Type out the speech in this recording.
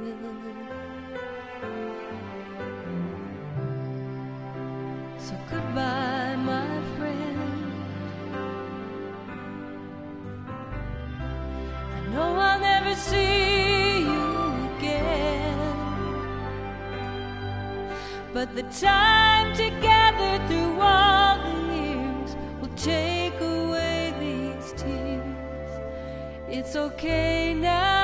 So goodbye, my friend. I know I'll never see you again, but the time together through all the years will take away these tears. It's okay now.